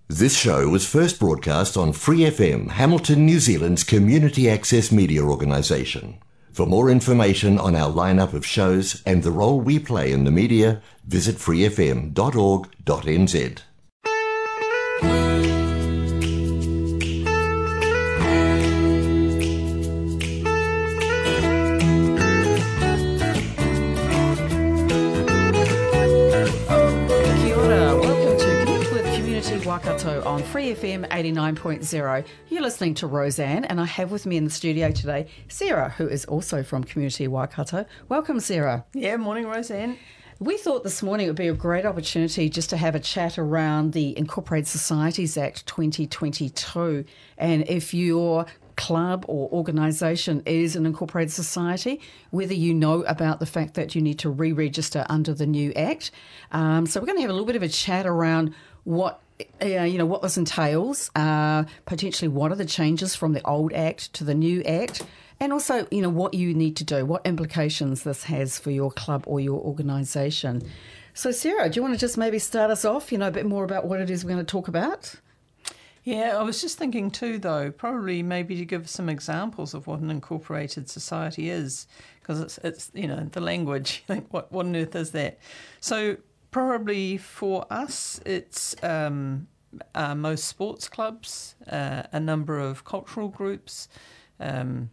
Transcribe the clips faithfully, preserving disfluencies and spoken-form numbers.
This show was first broadcast on Free F M, Hamilton, New Zealand's community access media organisation. For more information on our lineup of shows and the role we play in the media, visit free f m dot org dot n z. Waikato on Free F M eighty-nine point zero. You're listening to Roseanne, and I have with me in the studio today Sarah, who is also from Community Waikato. Welcome, Sarah. Yeah, morning, Roseanne. We thought this morning it would be a great opportunity just to have a chat around the Incorporated Societies Act twenty twenty-two, and if your club or organisation is an incorporated society, whether you know about the fact that you need to re-register under the new Act. Um, so we're going to have a little bit of a chat around what Uh, you know, what this entails, uh, potentially what are the changes from the old Act to the new Act, and also, you know, what you need to do, what implications this has for your club or your organisation. So, Sarah, do you want to just maybe start us off, you know, a bit more about what it is we're going to talk about? Yeah, I was just thinking too, though, probably maybe to give some examples of what an incorporated society is, because it's, it's, you know, the language, you think, what, what on earth is that? So, probably for us, it's um, uh, most sports clubs, uh, a number of cultural groups, um,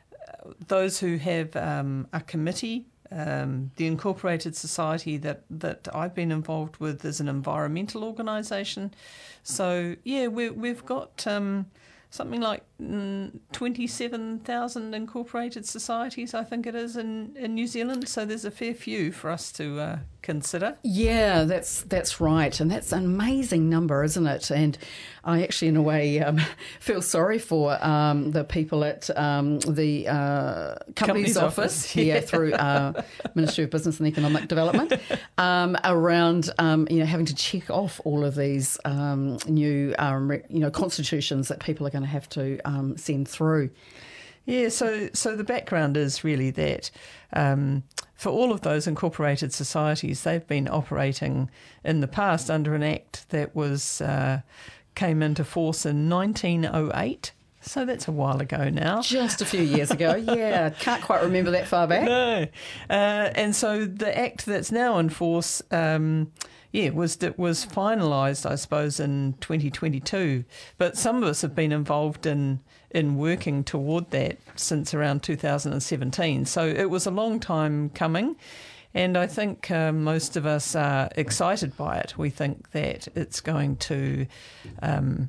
those who have um, a committee. Um, the incorporated society that, that I've been involved with is an environmental organisation. So, yeah, we, we've got um, something like mm, twenty-seven thousand incorporated societies, I think it is, in, in New Zealand. So there's a fair few for us to uh, consider. Yeah, that's that's right. And that's an amazing number, isn't it? And I actually, in a way, um, feel sorry for um, the people at um, the uh, Companies, Companies Office, Office here yeah. through uh, Ministry of Business and Economic Development um, around, um, you know, having to check off all of these um, new, um, you know, constitutions that people are going to have to um, send through. Yeah, so so the background is really that um, for all of those incorporated societies, they've been operating in the past under an act that was uh, came into force in nineteen oh eight. So that's a while ago now. Just a few years ago, yeah. Can't quite remember that far back. No. Uh, and so the act that's now in force, um, yeah, was was finalised, I suppose, in twenty twenty-two. But some of us have been involved in, in working toward that since around two thousand seventeen. So it was a long time coming. And I think uh, most of us are excited by it. We think that it's going to um,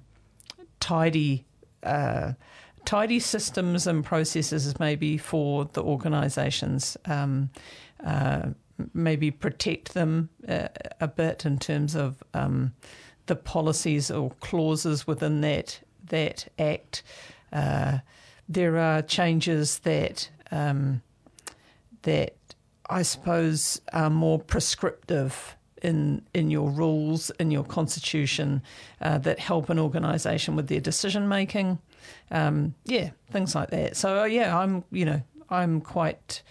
tidy... Uh, tidy systems and processes maybe for the organisations, um, uh, maybe protect them uh, a bit in terms of um, the policies or clauses within that that act. Uh, there are changes that um, that I suppose are more prescriptive in in your rules, in your constitution, uh, that help an organisation with their decision making, um, yeah, things like that. So uh, yeah, I'm you know I'm quite,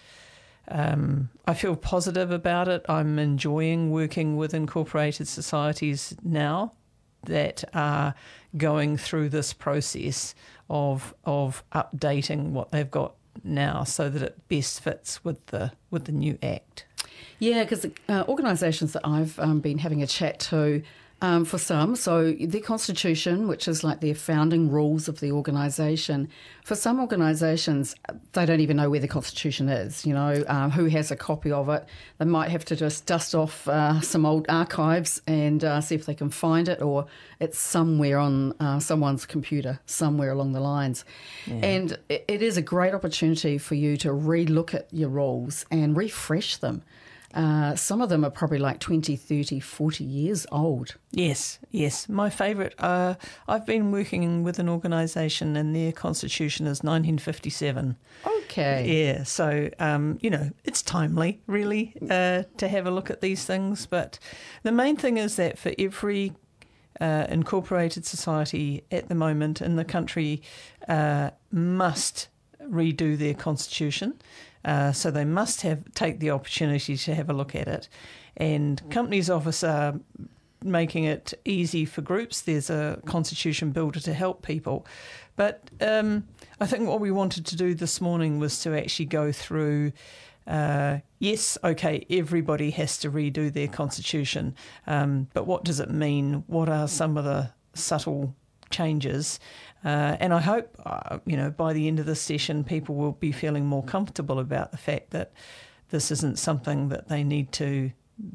um, I feel positive about it. I'm enjoying working with incorporated societies now that are going through this process of of updating what they've got now so that it best fits with the with the new act. Yeah, because uh, organisations that I've um, been having a chat to, um, for some, so the Constitution, which is like their founding rules of the organisation, for some organisations, they don't even know where the Constitution is, you know, um, who has a copy of it. They might have to just dust off uh, some old archives and uh, see if they can find it, or it's somewhere on uh, someone's computer, somewhere along the lines. Yeah. And it, it is a great opportunity for you to re-look at your rules and refresh them. Uh, some of them are probably like twenty, thirty, forty years old. Yes, yes. My favourite, uh, I've been working with an organisation and their constitution is nineteen fifty-seven. Okay. Yeah, so, um, you know, it's timely, really, uh, to have a look at these things. But the main thing is that for every uh, incorporated society at the moment in the country uh, must redo their constitution. Uh, so they must have take the opportunity to have a look at it. And Companies Office are making it easy for groups. There's a constitution builder to help people. But um, I think what we wanted to do this morning was to actually go through, uh, yes, okay, everybody has to redo their constitution, um, but what does it mean? What are some of the subtle changes? Uh, and I hope, uh, you know, by the end of this session, people will be feeling more comfortable about the fact that this isn't something that they need to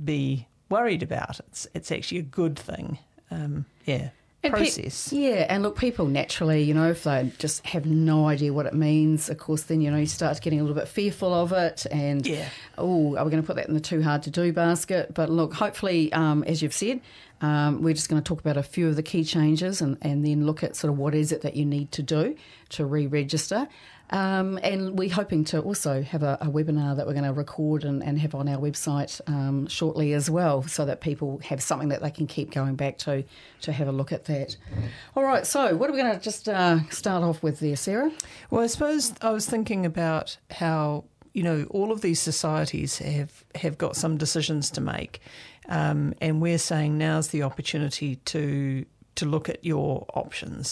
be worried about. It's it's actually a good thing. Um, yeah. And process. Pe- yeah, and look, people naturally, you know, if they just have no idea what it means, of course, then, you know, you start getting a little bit fearful of it and, yeah. oh, are we going to put that in the too hard to do basket? But look, hopefully, um, as you've said, um, we're just going to talk about a few of the key changes and, and then look at sort of what is it that you need to do to re-register. Um, and we're hoping to also have a, a webinar that we're going to record and, and have on our website um, shortly as well, so that people have something that they can keep going back to to have a look at that. All right, so what are we going to just uh, start off with there, Sarah? Well, I suppose I was thinking about how, you know, all of these societies have, have got some decisions to make, um, and we're saying now's the opportunity to to look at your options.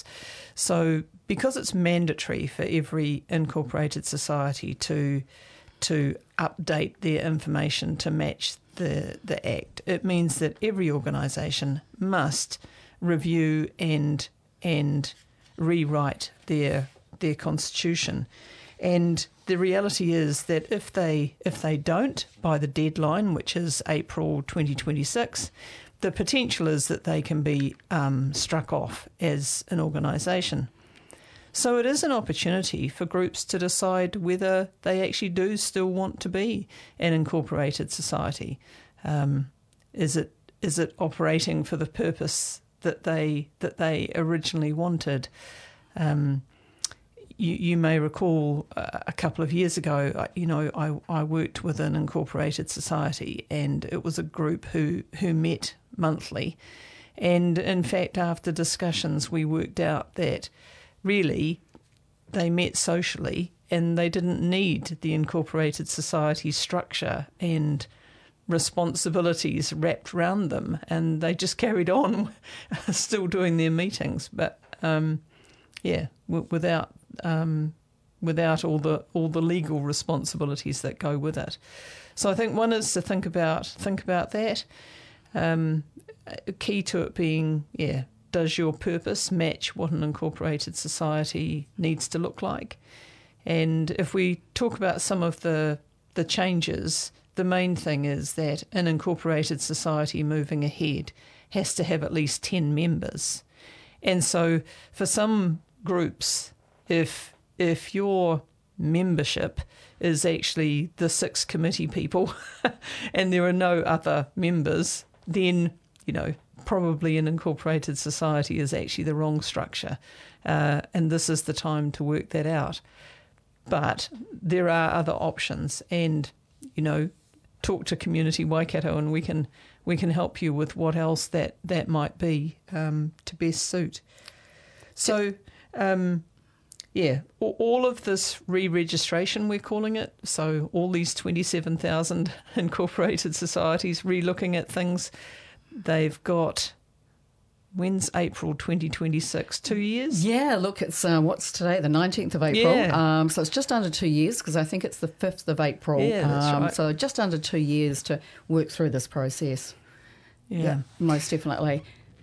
So because it's mandatory for every incorporated society to to update their information to match the, the Act, it means that every organisation must review and and rewrite their their constitution. And the reality is that if they if they don't by the deadline, which is April twenty twenty-six, the potential is that they can be um, struck off as an organisation. So it is an opportunity for groups to decide whether they actually do still want to be an incorporated society. Um, is it is it operating for the purpose that they that they originally wanted? Um, you, you may recall uh, a couple of years ago, you know, I, I worked with an incorporated society, and it was a group who who met monthly, and in fact, after discussions, we worked out that really they met socially and they didn't need the incorporated society structure and responsibilities wrapped around them, and they just carried on still doing their meetings, but um, yeah, w- without um, without all the all the legal responsibilities that go with it. So I think one is to think about think about that. Um, key to it being, yeah, does your purpose match what an incorporated society needs to look like? And if we talk about some of the the changes, the main thing is that an incorporated society moving ahead has to have at least ten members. And so for some groups, if if your membership is actually the six committee people and there are no other members, then, you know, probably an incorporated society is actually the wrong structure. Uh, and this is the time to work that out. But there are other options, and, you know, talk to Community Waikato and we can we can help you with what else that, that might be um, to best suit. So, um, yeah, all of this re-registration, we're calling it, so all these twenty-seven thousand incorporated societies re-looking at things, they've got, when's April twenty twenty-six? Two years? Yeah, look, it's uh, what's today, the nineteenth of April. Yeah. Um, so it's just under two years because I think it's the fifth of April. Yeah, that's um, right. So just under two years to work through this process. Yeah. Yeah, most definitely.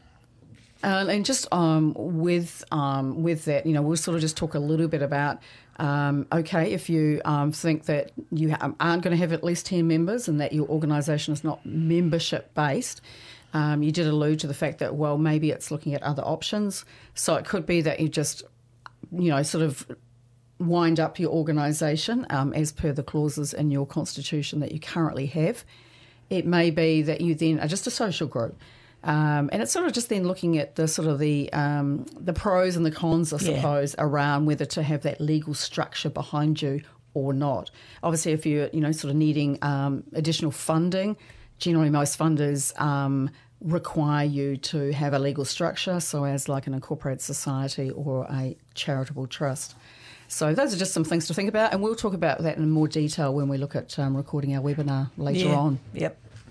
Uh, and just um, with um, with that, you know, we'll sort of just talk a little bit about, um, okay, if you um, think that you ha- aren't going to have at least ten members and that your organisation is not membership-based, um, you did allude to the fact that, well, maybe it's looking at other options. So it could be that you just, you know, sort of wind up your organisation um, as per the clauses in your constitution that you currently have. It may be that you then are just a social group. Um, and it's sort of just then looking at the sort of the um, the pros and the cons, I suppose, yeah. around whether to have that legal structure behind you or not. Obviously, if you're, you know, sort of needing um, additional funding, generally most funders um, require you to have a legal structure, so as like an incorporated society or a charitable trust. So those are just some things to think about, and we'll talk about that in more detail when we look at um, recording our webinar later yeah. on. Yep.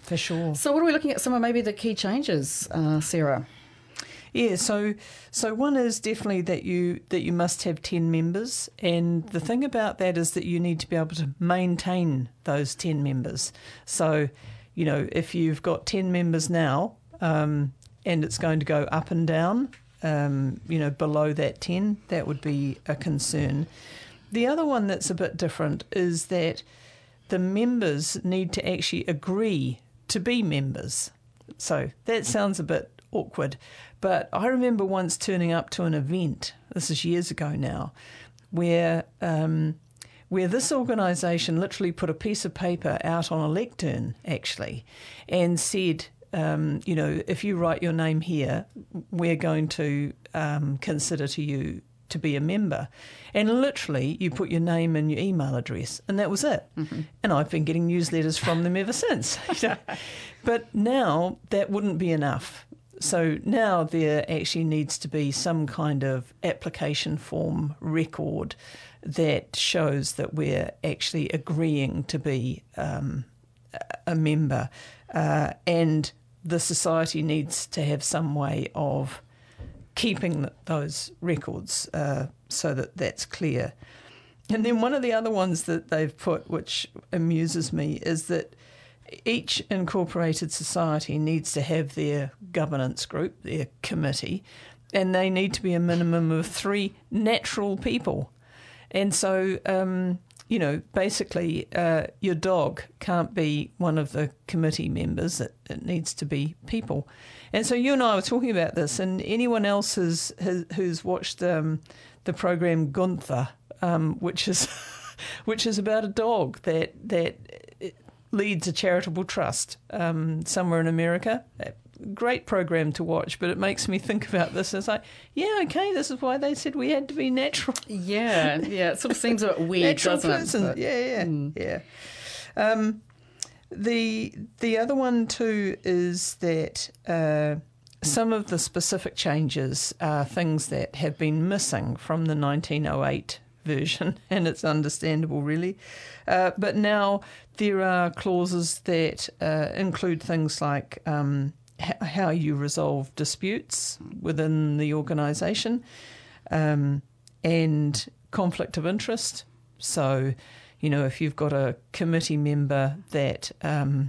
for sure. So what are we looking at? Some of maybe the key changes, uh, Sarah? Yeah, so so one is definitely that you that you must have ten members, and the thing about that is that you need to be able to maintain those ten members. So, you know, if you've got ten members now, um, and it's going to go up and down, um, you know, below that ten, that would be a concern. The other one that's a bit different is that the members need to actually agree to be members. So that sounds a bit awkward, but I remember once turning up to an event, this is years ago now, where um, where this organisation literally put a piece of paper out on a lectern, actually, and said, um, you know, if you write your name here, we're going to um, consider to you to be a member. And literally you put your name and your email address, and that was it. Mm-hmm. And I've been getting newsletters from them ever since. You know? But now that wouldn't be enough. So now there actually needs to be some kind of application form record that shows that we're actually agreeing to be um, a member. Uh, and the society needs to have some way of keeping those records uh, so that that's clear. And then one of the other ones that they've put, which amuses me, is that each incorporated society needs to have their governance group, their committee, and they need to be a minimum of three natural people. And so, um, you know, basically uh, your dog can't be one of the committee members. It, it needs to be people. And so you and I were talking about this, and anyone else who's, who's watched um, the program Gunther, um, which is which is about a dog that that leads a charitable trust um, somewhere in America. Great program to watch, but it makes me think about this. It's like, yeah, okay, this is why they said we had to be natural. Yeah, yeah, it sort of seems a bit weird, natural doesn't person. it? But, yeah, yeah, mm. yeah. Um, the the other one too is that uh, some of the specific changes are things that have been missing from the nineteen oh eight version, and it's understandable, really. Uh, but now there are clauses that uh, include things like um, h- how you resolve disputes within the organisation, um, and conflict of interest. So, you know, if you've got a committee member that um,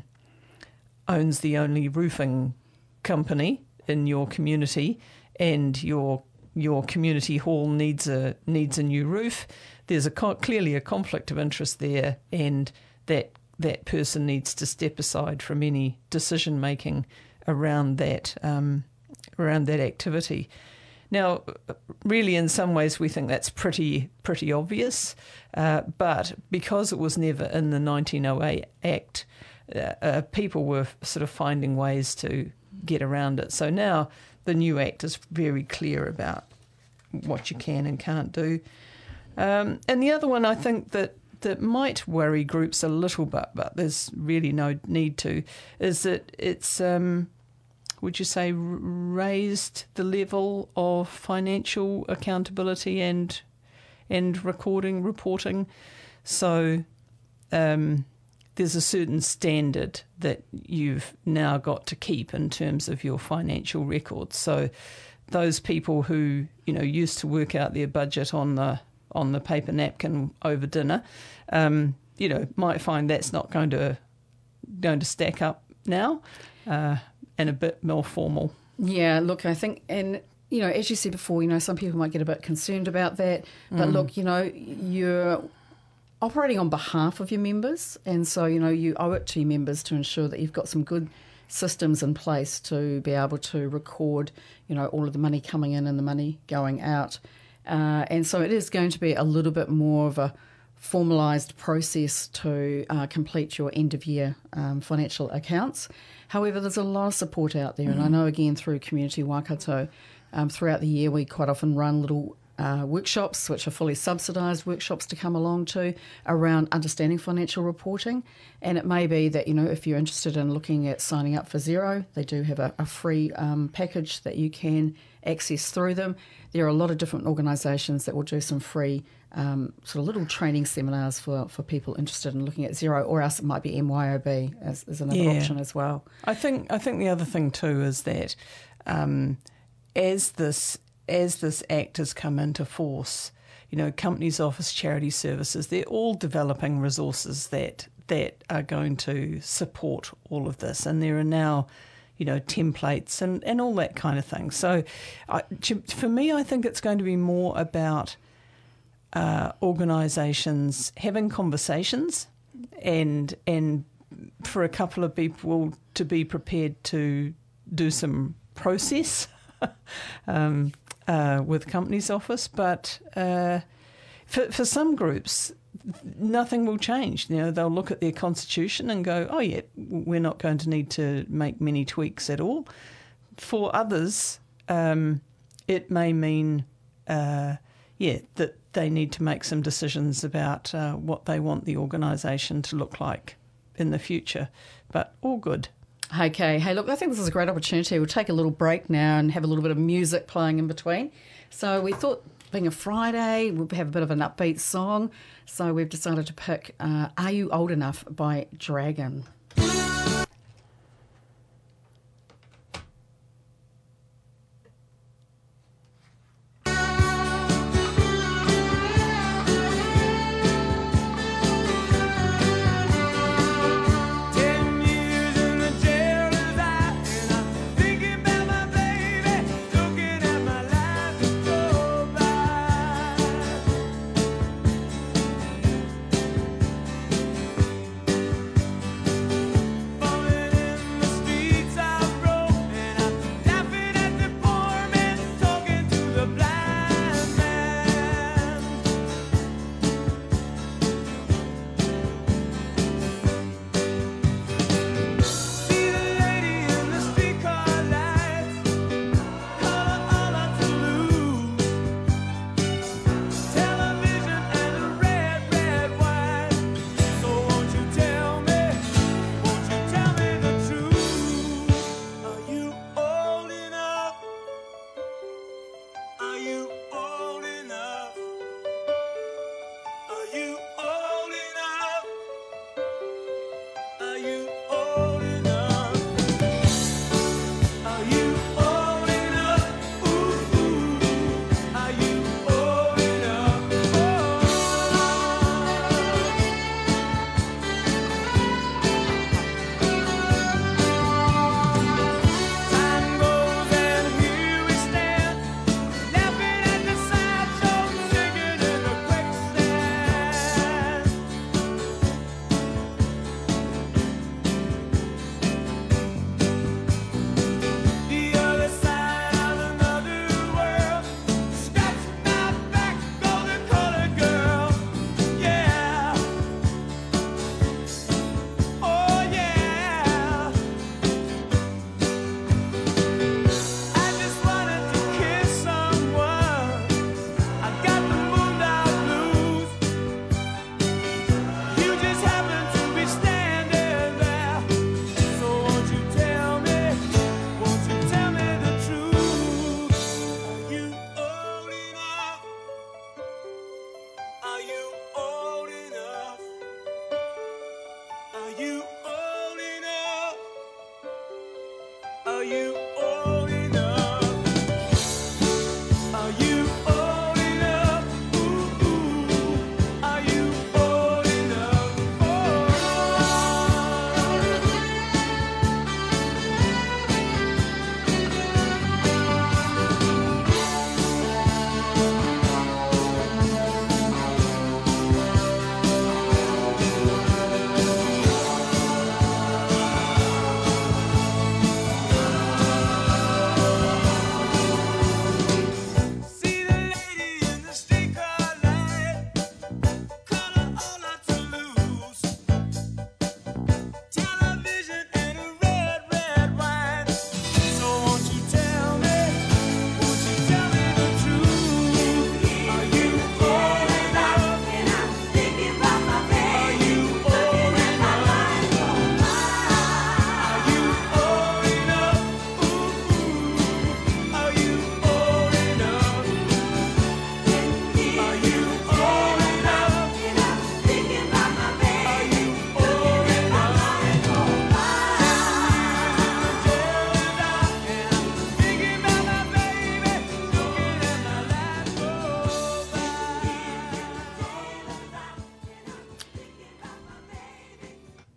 owns the only roofing company in your community, and your your community hall needs a needs a new roof, there's a clearly a conflict of interest there, and that that person needs to step aside from any decision making around that um, around that activity. Now, really, in some ways, we think that's pretty pretty obvious, uh, but because it was never in the nineteen oh eight Act, uh, uh, people were sort of finding ways to get around it. So now the new Act is very clear about what you can and can't do. Um, and the other one I think that, that might worry groups a little bit, but there's really no need to, is that it's, um, would you say, raised the level of financial accountability and and recording, reporting. So um, there's a certain standard that you've now got to keep in terms of your financial records. So those people who, you know, used to work out their budget on the on the paper napkin over dinner, um, you know, might find that's not going to going to stack up now, uh, and a bit more formal. Yeah, look, I think, and you know, as you said before, you know, some people might get a bit concerned about that, but mm. look, you know, you're operating on behalf of your members, and so, you know, you owe it to your members to ensure that you've got some good systems in place to be able to record, you know, all of the money coming in and the money going out. Uh, and so it is going to be a little bit more of a formalised process to uh, complete your end-of-year um, financial accounts. However, there's a lot of support out there, mm. and I know, again, through Community Waikato, um, throughout the year we quite often run little uh, workshops, which are fully subsidised workshops to come along to, around understanding financial reporting. And it may be that, you know, if you're interested in looking at signing up for Xero, they do have a, a free um, package that you can access through them. There are a lot of different organisations that will do some free um, sort of little training seminars for, for people interested in looking at Xero, or else it might be M Y O B as, as another Yeah. option as well. I think I think the other thing too is that um, as this as this act has come into force, you know, companies, office, charity services, they're all developing resources that that are going to support all of this, and there are now, you know, templates and, and all that kind of thing. So I, for me, I think it's going to be more about uh, organisations having conversations and and for a couple of people to be prepared to do some process um, uh, with Companies Office. But uh, for, for some groups, nothing will change. You know, they'll look at their constitution and go, oh, yeah, we're not going to need to make many tweaks at all. For others, um, it may mean, uh, yeah, that they need to make some decisions about uh, what they want the organisation to look like in the future. But all good. Okay. Hey, look, I think this is a great opportunity. We'll take a little break now and have a little bit of music playing in between. So we thought, being a Friday, we'll have a bit of an upbeat song. So we've decided to pick uh, Are You Old Enough by Dragon. Thank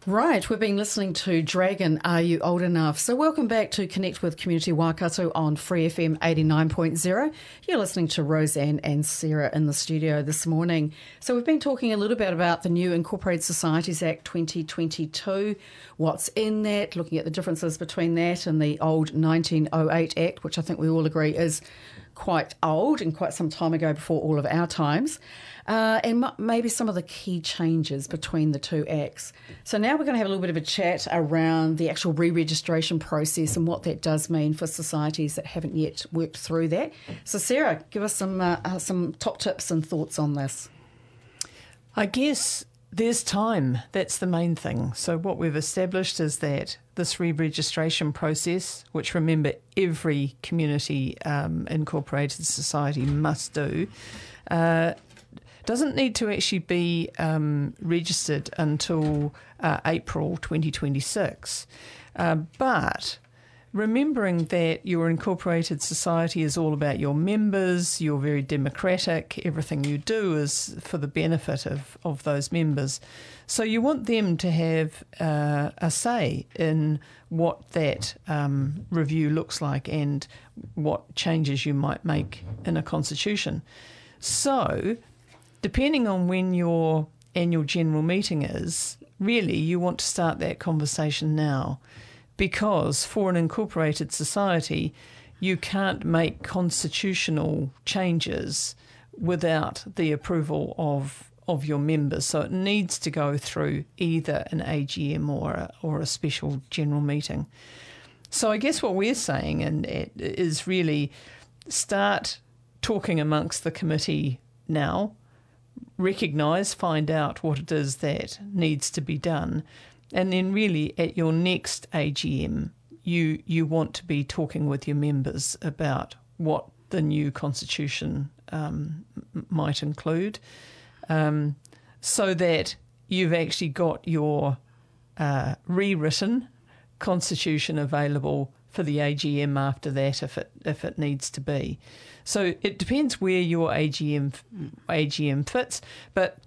Right, we've been listening to Dragon, Are You Old Enough? So welcome back to Connect with Community Waikato on Free F M eighty-nine point zero. You're listening to Roseanne and Sarah in the studio this morning. So we've been talking a little bit about the new Incorporated Societies Act twenty twenty-two, what's in that, looking at the differences between that and the old nineteen oh eight Act, which I think we all agree is quite old and quite some time ago before all of our times. Uh, and m- maybe some of the key changes between the two acts. So now we're going to have a little bit of a chat around the actual re-registration process and what that does mean for societies that haven't yet worked through that. So Sarah, give us some uh, uh, some top tips and thoughts on this. I guess there's time. That's the main thing. So what we've established is that this re-registration process, which remember every community um, incorporated society must do, uh, doesn't need to actually be um, registered until uh, April twenty twenty-six. Uh, but remembering that your incorporated society is all about your members, you're very democratic, everything you do is for the benefit of, of those members. So you want them to have uh, a say in what that um, review looks like and what changes you might make in a constitution. So depending on when your annual general meeting is, really you want to start that conversation now, because for an incorporated society, you can't make constitutional changes without the approval of of your members. So it needs to go through either an A G M or a, or a special general meeting. So I guess what we're saying and is really start talking amongst the committee now, recognise, find out what it is that needs to be done, and then really at your next A G M, you you want to be talking with your members about what the new constitution um, m- might include, um, so that you've actually got your uh, rewritten constitution available for the A G M after that, if it if it needs to be. So it depends where your A G M A G M fits, but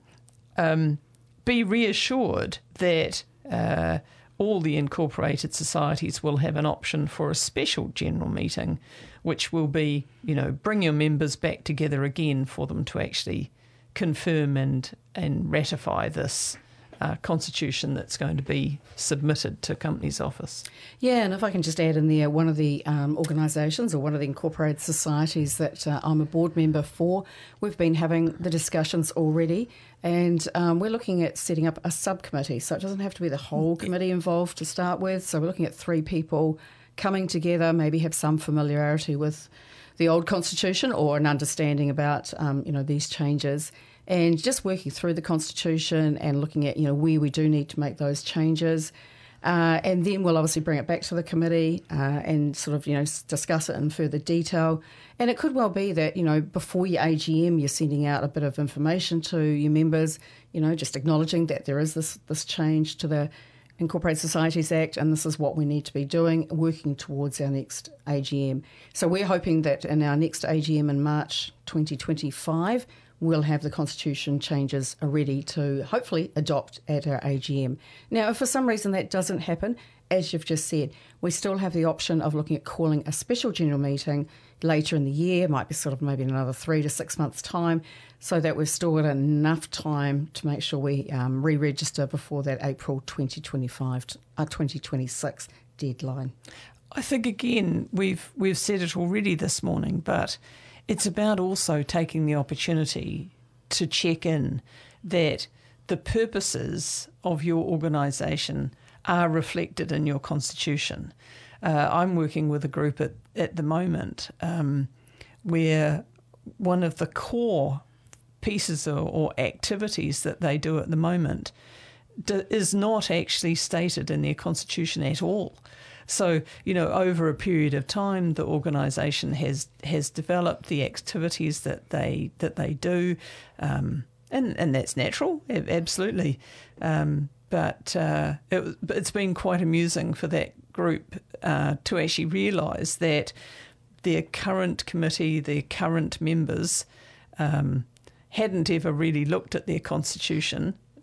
um, be reassured that uh, all the incorporated societies will have an option for a special general meeting, which will be, you know, bring your members back together again for them to actually confirm and and ratify this Uh, constitution that's going to be submitted to Companies Office. Yeah, and if I can just add in there, one of the um, organisations or one of the incorporated societies that uh, I'm a board member for, we've been having the discussions already, and um, we're looking at setting up a subcommittee. So it doesn't have to be the whole committee involved to start with. So we're looking at three people coming together, maybe have some familiarity with the old constitution or an understanding about um, you know these changes, and just working through the Constitution and looking at, you know, where we do need to make those changes. Uh, and then we'll obviously bring it back to the committee uh, and sort of, you know, discuss it in further detail. And it could well be that, you know, before your A G M, you're sending out a bit of information to your members, you know, just acknowledging that there is this, this change to the Incorporated Societies Act, and this is what we need to be doing, working towards our next A G M. So we're hoping that in our next A G M in March twenty twenty-five, we'll have the constitution changes ready to hopefully adopt at our A G M. Now, if for some reason that doesn't happen, as you've just said, we still have the option of looking at calling a special general meeting later in the year, might be sort of maybe in another three to six months' time, so that we've still got enough time to make sure we um, re-register before that April twenty twenty-five, uh, twenty twenty-six deadline. I think, again, we've we've said it already this morning, but it's about also taking the opportunity to check in that the purposes of your organisation are reflected in your constitution. Uh, I'm working with a group at, at the moment um, where one of the core pieces or, or activities that they do at the moment d- is not actually stated in their constitution at all. So, you know, over a period of time, the organisation has has developed the activities that they that they do, um, and and that's natural, absolutely. Um, but uh, it, it's been quite amusing for that group uh, to actually realise that their current committee, their current members, um, hadn't ever really looked at their constitution. It's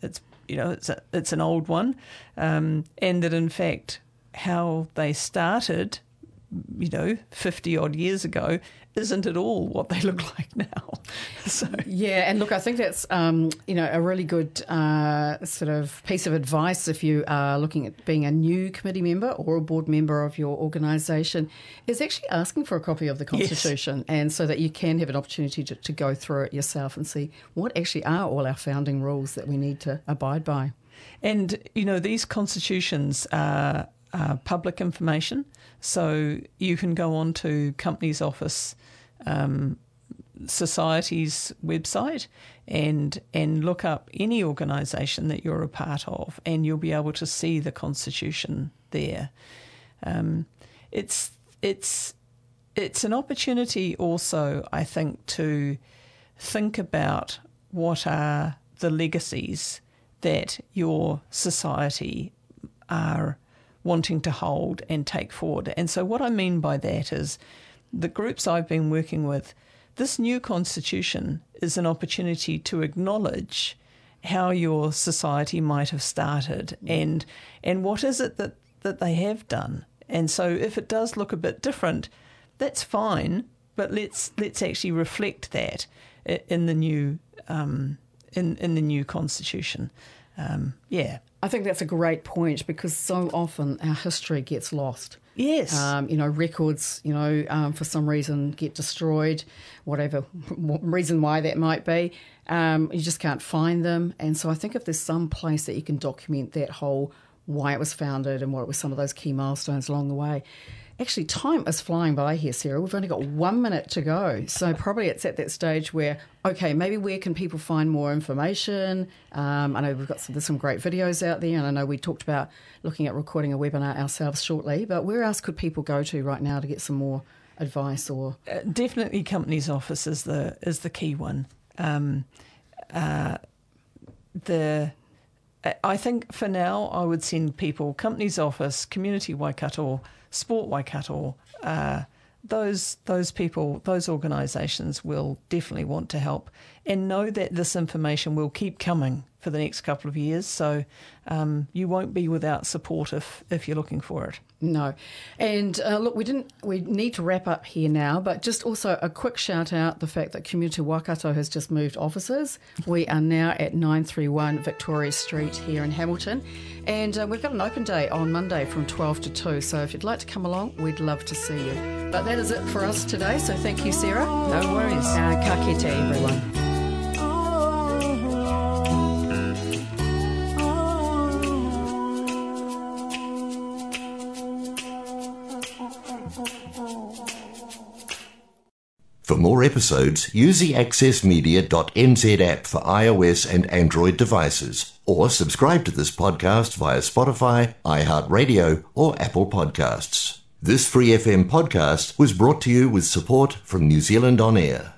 you know, it's a, it's an old one, um, and that in fact how they started, you know, fifty odd years ago, isn't at all what they look like now. So yeah, and look, I think that's um, you know a really good uh, sort of piece of advice if you are looking at being a new committee member or a board member of your organisation, is actually asking for a copy of the Constitution, yes. and so that you can have an opportunity to, to go through it yourself and see what actually are all our founding rules that we need to abide by. And you know, these constitutions are, are public information, so you can go on to Companies Office Um, Society's website and and look up any organisation that you're a part of, and you'll be able to see the Constitution there. Um, it's it's it's an opportunity also, I think, to think about what are the legacies that your society are wanting to hold and take forward. And so what I mean by that is, the groups I've been working with, this new constitution is an opportunity to acknowledge how your society might have started and and what is it that, that they have done. And so if it does look a bit different, that's fine, but let's let's actually reflect that in the new um, in in the new constitution. Um, yeah, I think that's a great point, because so often our history gets lost. Yes. Um, you know, records, you know, um, for some reason get destroyed, whatever reason why that might be. Um, you just can't find them. And so I think if there's some place that you can document that whole why it was founded and what were some of those key milestones along the way. Actually, time is flying by here, Sarah. We've only got one minute to go. So probably it's at that stage where, okay, maybe where can people find more information? Um, I know we've got some, there's some great videos out there, and I know we talked about looking at recording a webinar ourselves shortly, but where else could people go to right now to get some more advice? Or uh, definitely Companies Office is the is the key one. Um, uh, the I think for now I would send people Companies Office, Community Waikato, Sport Waikato. Uh, those those people, those organisations will definitely want to help, and know that this information will keep coming for the next couple of years. So um, you won't be without support if if you're looking for it. No. And uh, look, we didn't. We need to wrap up here now, but just also a quick shout out the fact that Community Waikato has just moved offices. We are now at nine thirty-one Victoria Street here in Hamilton, and uh, we've got an open day on Monday from twelve to two. So if you'd like to come along, we'd love to see you. But that is it for us today. So thank you, Sarah. No worries. Uh, ka kite, everyone. For more episodes, use the access media dot n z app for iOS and Android devices, or subscribe to this podcast via Spotify, iHeartRadio, or Apple Podcasts. This Free F M podcast was brought to you with support from New Zealand On Air.